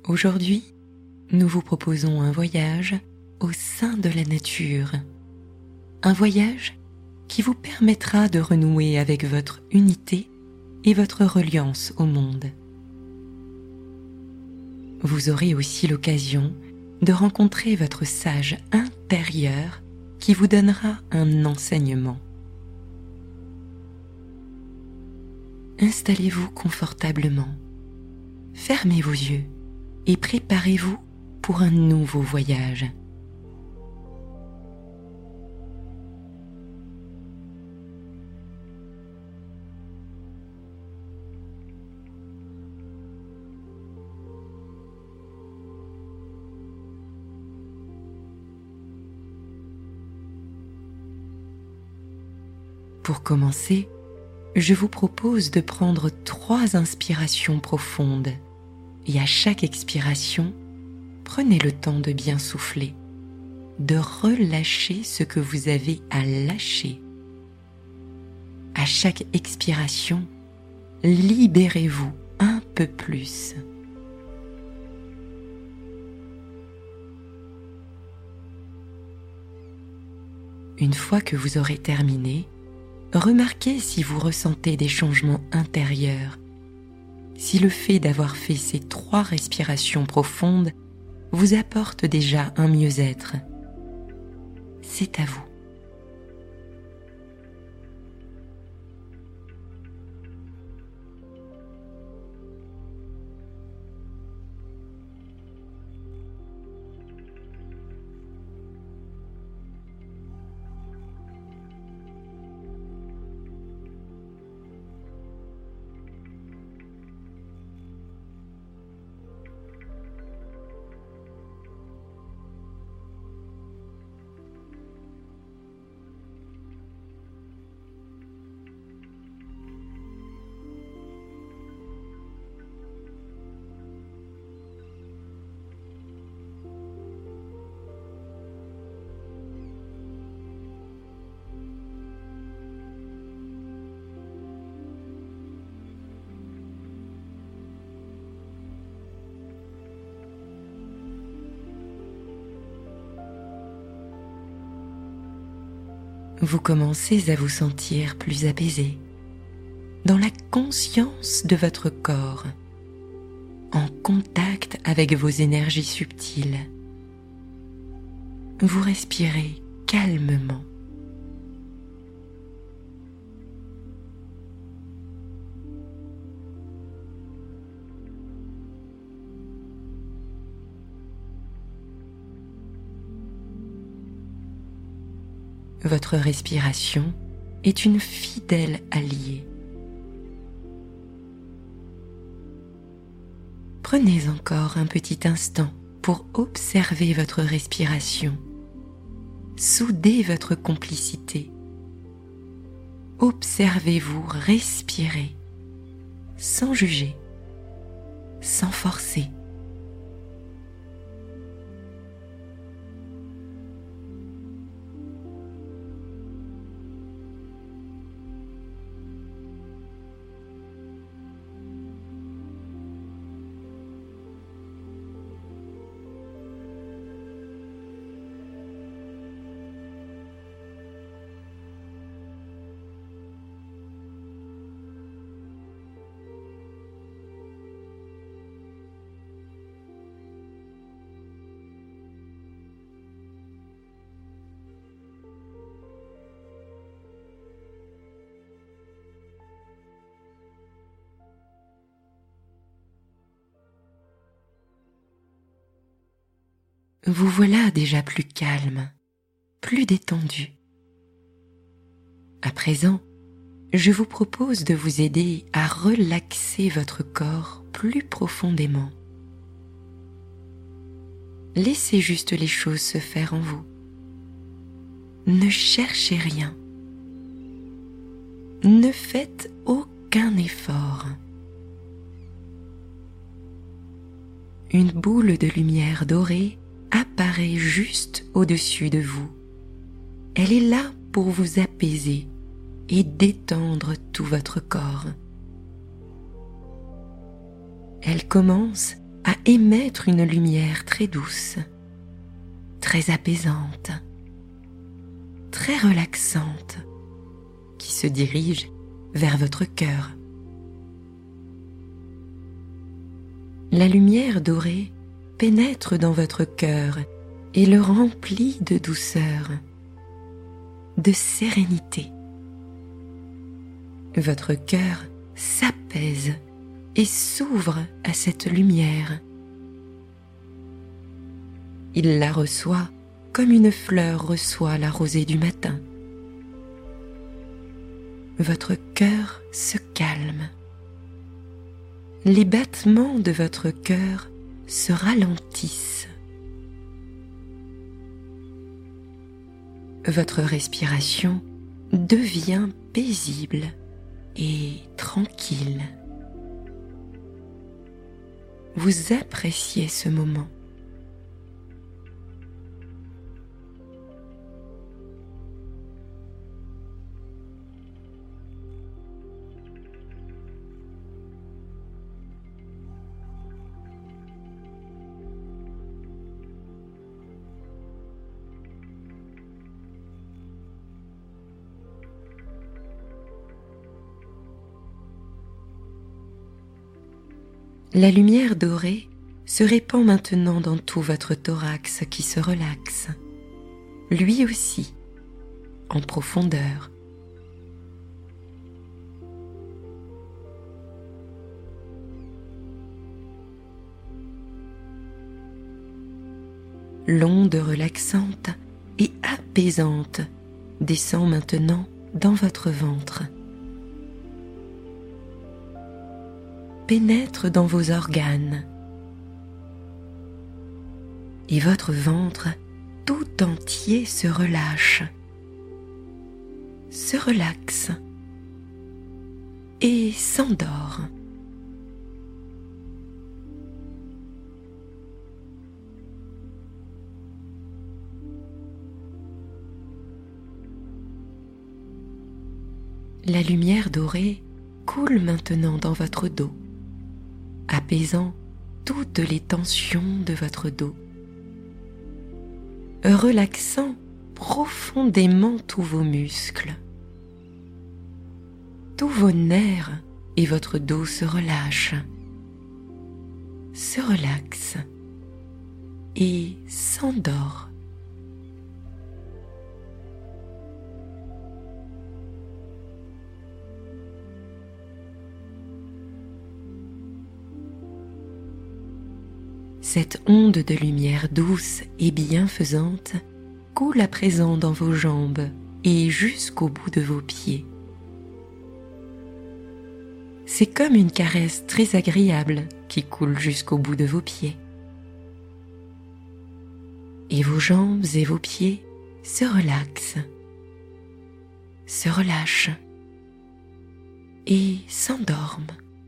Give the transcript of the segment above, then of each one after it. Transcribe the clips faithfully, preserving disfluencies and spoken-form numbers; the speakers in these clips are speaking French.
Aujourd'hui, nous vous proposons un voyage au sein de la nature. Un voyage qui vous permettra de renouer avec votre unité et votre reliance au monde. Vous aurez aussi l'occasion de rencontrer votre sage intérieur qui vous donnera un enseignement. Installez-vous confortablement, fermez vos yeux et préparez-vous pour un nouveau voyage. Pour commencer, je vous propose de prendre trois inspirations profondes et à chaque expiration, prenez le temps de bien souffler, de relâcher ce que vous avez à lâcher. À chaque expiration, libérez-vous un peu plus. Une fois que vous aurez terminé, remarquez si vous ressentez des changements intérieurs, si le fait d'avoir fait ces trois respirations profondes vous apporte déjà un mieux-être. C'est à vous. Vous commencez à vous sentir plus apaisé, dans la conscience de votre corps, en contact avec vos énergies subtiles. Vous respirez calmement. Votre respiration est une fidèle alliée. Prenez encore un petit instant pour observer votre respiration. Soudez votre complicité. Observez-vous respirer, sans juger, sans forcer. Vous voilà déjà plus calme, plus détendu. À présent, je vous propose de vous aider à relaxer votre corps plus profondément. Laissez juste les choses se faire en vous. Ne cherchez rien. Ne faites aucun effort. Une boule de lumière dorée apparaît juste au-dessus de vous. Elle est là pour vous apaiser et détendre tout votre corps. Elle commence à émettre une lumière très douce, très apaisante, très relaxante, qui se dirige vers votre cœur. La lumière dorée pénètre dans votre cœur et le remplit de douceur, de sérénité. Votre cœur s'apaise et s'ouvre à cette lumière. Il la reçoit comme une fleur reçoit la rosée du matin. Votre cœur se calme. Les battements de votre cœur se ralentissent. Votre respiration devient paisible et tranquille. Vous appréciez ce moment. La lumière dorée se répand maintenant dans tout votre thorax qui se relaxe, lui aussi, en profondeur. L'onde relaxante et apaisante descend maintenant dans votre ventre. Pénètre dans vos organes et votre ventre tout entier se relâche, se relaxe et s'endort. La lumière dorée coule maintenant dans votre dos, apaisant toutes les tensions de votre dos, relaxant profondément tous vos muscles. Tous vos nerfs et votre dos se relâchent, se relaxent et s'endort. Cette onde de lumière douce et bienfaisante coule à présent dans vos jambes et jusqu'au bout de vos pieds. C'est comme une caresse très agréable qui coule jusqu'au bout de vos pieds. Et vos jambes et vos pieds se relaxent, se relâchent et s'endorment.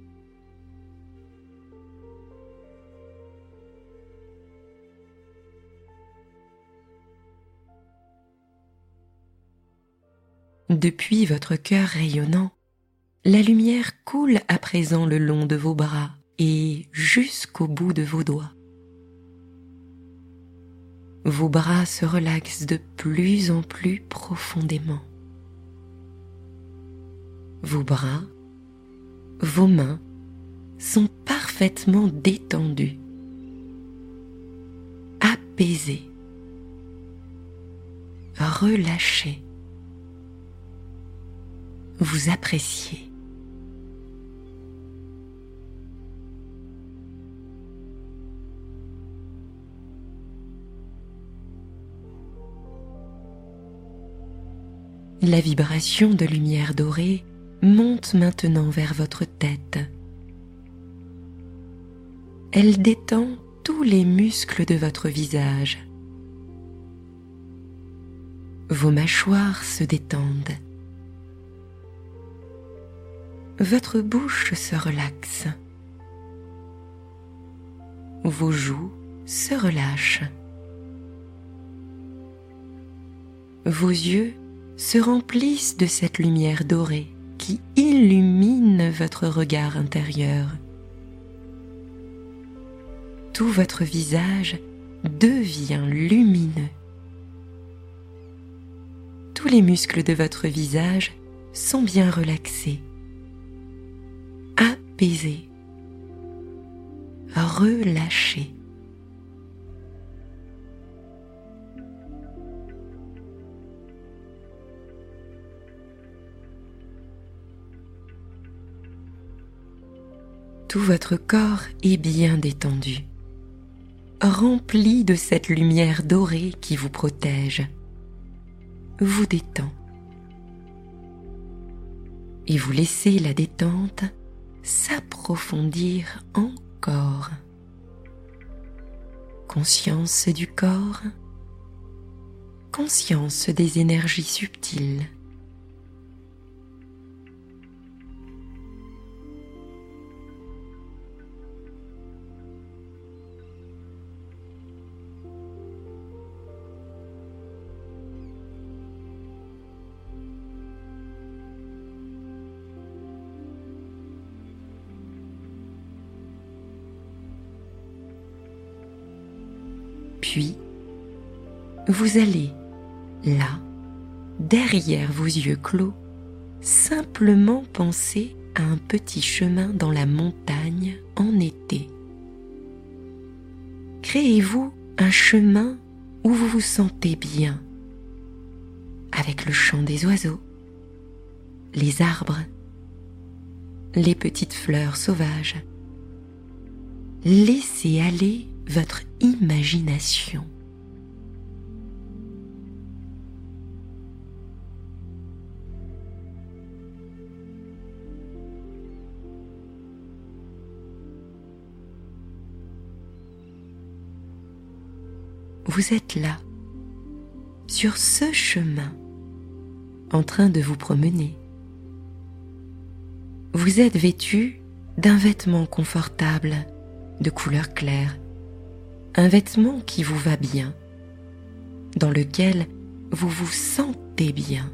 Depuis votre cœur rayonnant, la lumière coule à présent le long de vos bras et jusqu'au bout de vos doigts. Vos bras se relaxent de plus en plus profondément. Vos bras, vos mains sont parfaitement détendus, apaisés, relâchés. Vous appréciez. La vibration de lumière dorée monte maintenant vers votre tête. Elle détend tous les muscles de votre visage. Vos mâchoires se détendent. Votre bouche se relaxe. Vos joues se relâchent. Vos yeux se remplissent de cette lumière dorée qui illumine votre regard intérieur. tout votre visage devient lumineux. Tous les muscles de votre visage sont bien relaxés, apaisés, relâchés. Tout votre corps est bien détendu, rempli de cette lumière dorée qui vous protège, vous détend. Et vous laissez la détente s'approfondir encore. Conscience du corps, conscience des énergies subtiles. Puis, vous allez, là, derrière vos yeux clos, simplement penser à un petit chemin dans la montagne en été. Créez-vous un chemin où vous vous sentez bien, avec le chant des oiseaux, les arbres, les petites fleurs sauvages. Laissez aller votre imagination. Vous êtes là, sur ce chemin, en train de vous promener. Vous êtes vêtu d'un vêtement confortable, de couleur claire, un vêtement qui vous va bien, dans lequel vous vous sentez bien.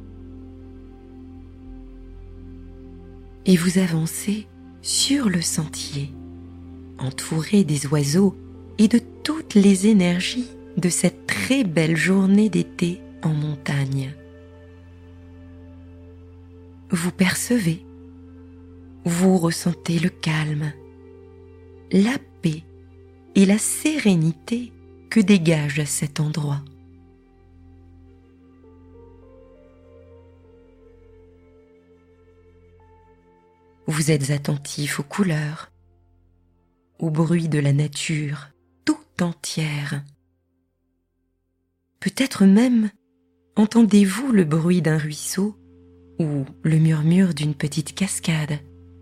Et vous avancez sur le sentier, entouré des oiseaux et de toutes les énergies de cette très belle journée d'été en montagne. Vous percevez, vous ressentez le calme, la paix et la sérénité que dégage cet endroit. Vous êtes attentif aux couleurs, au bruit de la nature tout entière. Peut-être même entendez-vous le bruit d'un ruisseau ou le murmure d'une petite cascade.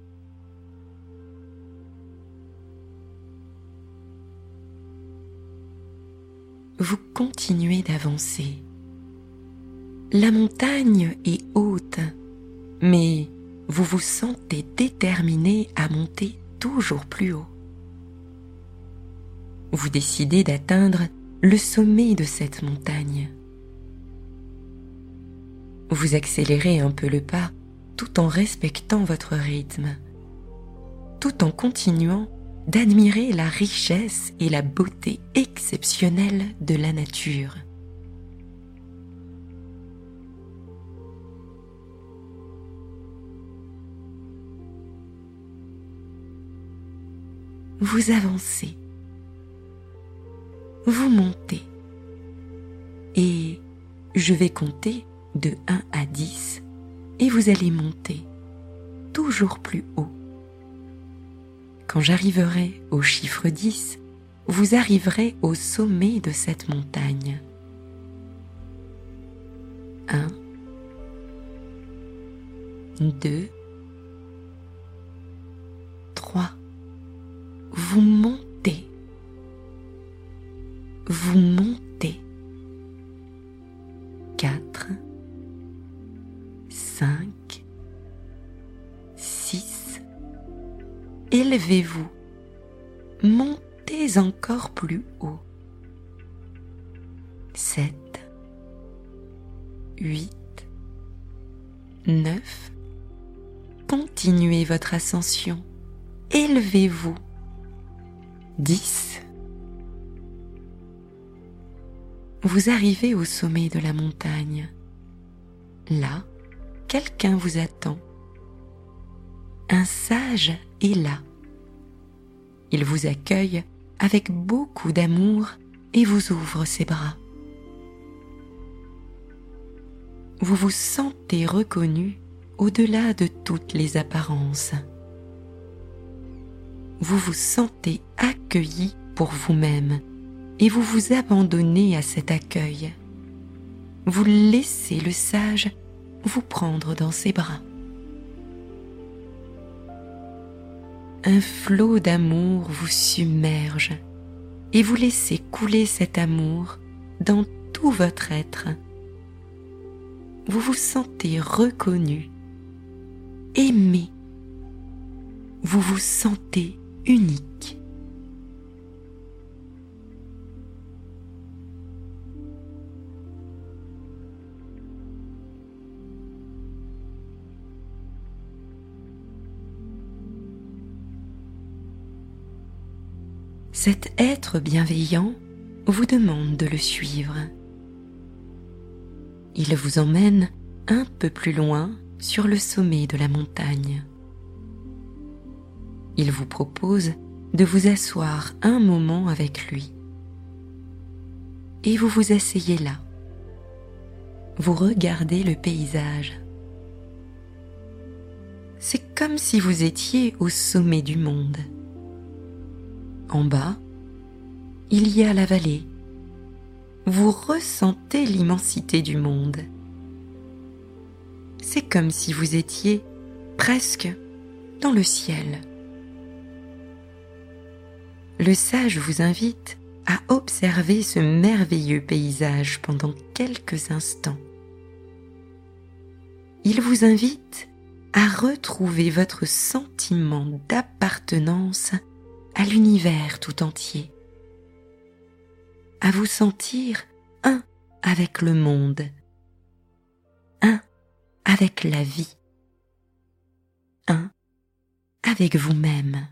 Vous continuez d'avancer. La montagne est haute, mais vous vous sentez déterminé à monter toujours plus haut. Vous décidez d'atteindre le sommet de cette montagne. Vous accélérez un peu le pas tout en respectant votre rythme, tout en continuant d'admirer la richesse et la beauté exceptionnelle de la nature. Vous avancez, vous montez, et je vais compter de un à dix et vous allez monter toujours plus haut. Quand j'arriverai au chiffre dix, vous arriverez au sommet de cette montagne. un, deux, trois. Vous montez. Vous montez. quatre, cinq, six. Élevez-vous. Montez encore plus haut. sept, huit, neuf. Continuez votre ascension. Élevez-vous. dix. Vous arrivez au sommet de la montagne. Là, quelqu'un vous attend. Un sage est là. Il vous accueille avec beaucoup d'amour et vous ouvre ses bras. Vous vous sentez reconnu au-delà de toutes les apparences. Vous vous sentez accueilli pour vous-même et vous vous abandonnez à cet accueil. Vous laissez le sage vous prendre dans ses bras. Un flot d'amour vous submerge et vous laissez couler cet amour dans tout votre être. Vous vous sentez reconnu, aimé. Vous vous sentez unique. Cet être bienveillant vous demande de le suivre. Il vous emmène un peu plus loin sur le sommet de la montagne. Il vous propose de vous asseoir un moment avec lui. Et vous vous asseyez là. Vous regardez le paysage. C'est comme si vous étiez au sommet du monde. En bas, il y a la vallée. Vous ressentez l'immensité du monde. C'est comme si vous étiez presque dans le ciel. Le sage vous invite à observer ce merveilleux paysage pendant quelques instants. Il vous invite à retrouver votre sentiment d'appartenance à l'univers tout entier, à vous sentir un avec le monde, un avec la vie, un avec vous-même.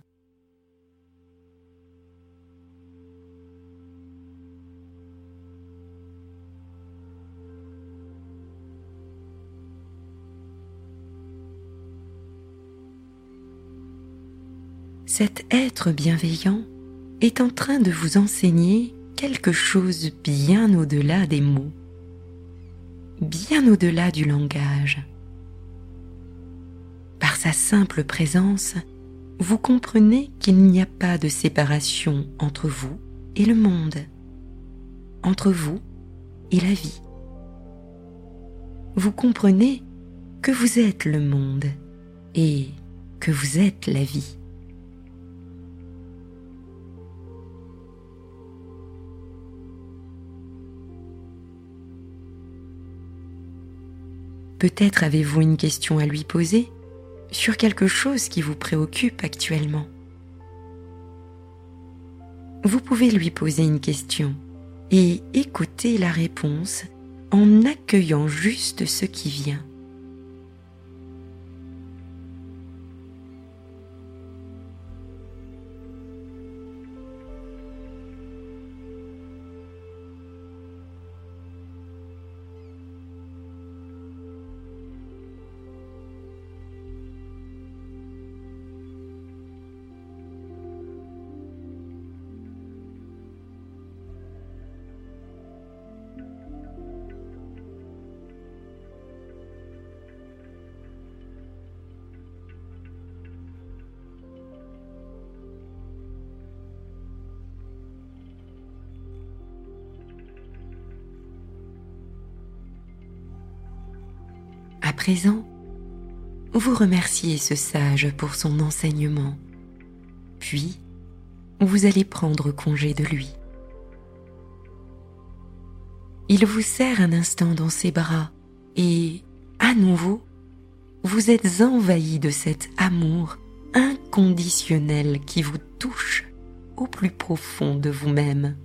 Cet être bienveillant est en train de vous enseigner quelque chose bien au-delà des mots, bien au-delà du langage. Par sa simple présence, vous comprenez qu'il n'y a pas de séparation entre vous et le monde, entre vous et la vie. Vous comprenez que vous êtes le monde et que vous êtes la vie. Peut-être avez-vous une question à lui poser sur quelque chose qui vous préoccupe actuellement. Vous pouvez lui poser une question et écouter la réponse en accueillant juste ce qui vient. À présent, vous remerciez ce sage pour son enseignement, puis vous allez prendre congé de lui. Il vous serre un instant dans ses bras et, à nouveau, vous êtes envahi de cet amour inconditionnel qui vous touche au plus profond de vous-même.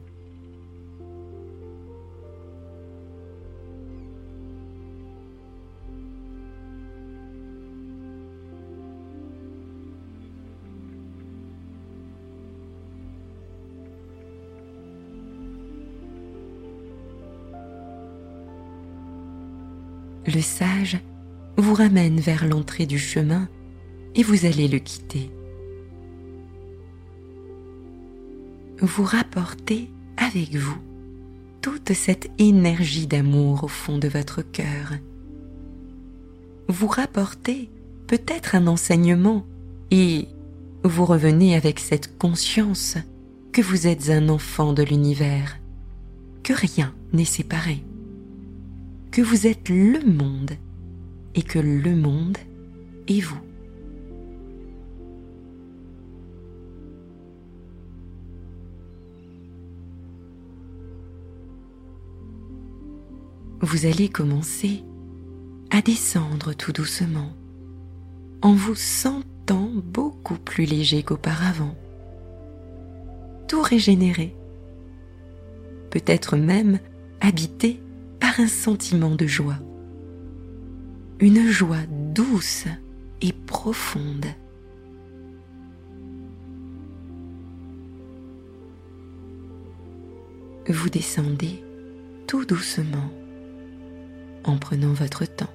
le sage vous ramène vers l'entrée du chemin et vous allez le quitter. Vous rapportez avec vous toute cette énergie d'amour au fond de votre cœur. Vous rapportez peut-être un enseignement et vous revenez avec cette conscience que vous êtes un enfant de l'univers, que rien n'est séparé, que vous êtes le monde et que le monde est vous. Vous allez commencer à descendre tout doucement, en vous sentant beaucoup plus léger qu'auparavant, tout régénéré, peut-être même habité par un sentiment de joie, une joie douce et profonde. Vous descendez tout doucement en prenant votre temps.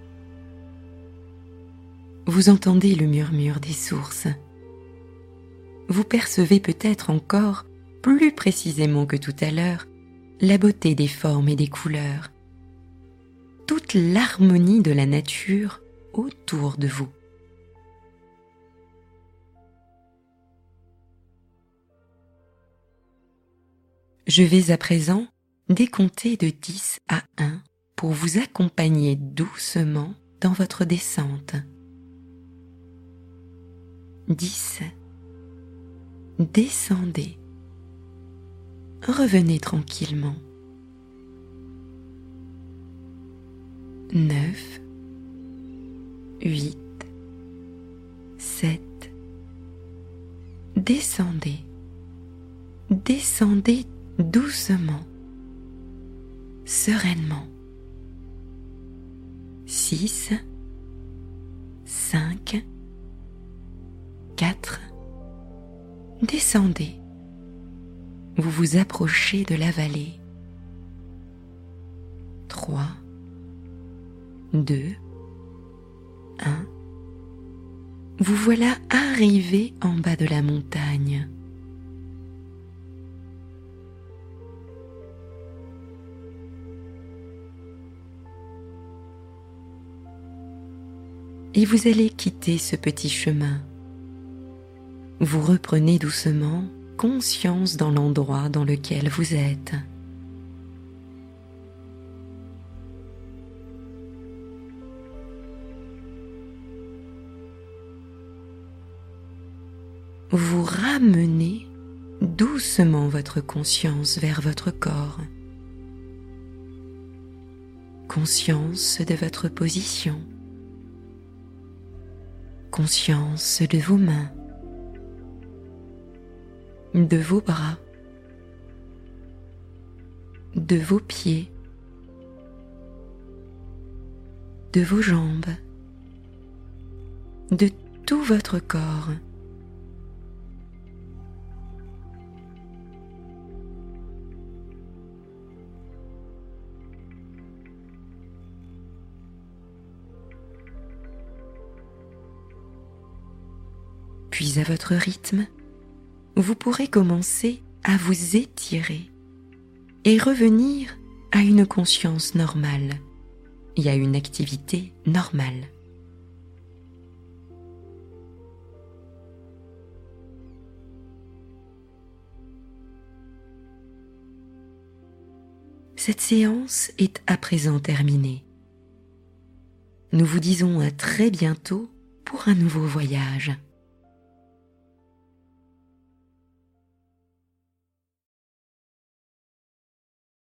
Vous entendez le murmure des sources. Vous percevez peut-être encore plus précisément que tout à l'heure la beauté des formes et des couleurs, toute l'harmonie de la nature autour de vous. Je vais à présent décompter de dix à un pour vous accompagner doucement dans votre descente. dix. Descendez. Revenez tranquillement. neuf. huit. sept. Descendez. Descendez doucement, sereinement. six. cinq. quatre. Descendez. Vous vous approchez de la vallée. trois. deux. un. Vous voilà arrivé en bas de la montagne. Et vous allez quitter ce petit chemin. Vous reprenez doucement conscience dans l'endroit dans lequel vous êtes. Vous ramenez doucement votre conscience vers votre corps. Conscience de votre position. Conscience de vos mains, de vos bras, de vos pieds, de vos jambes, de tout votre corps. Puis à votre rythme, vous pourrez commencer à vous étirer et revenir à une conscience normale et à une activité normale. Cette séance est à présent terminée. Nous vous disons à très bientôt pour un nouveau voyage.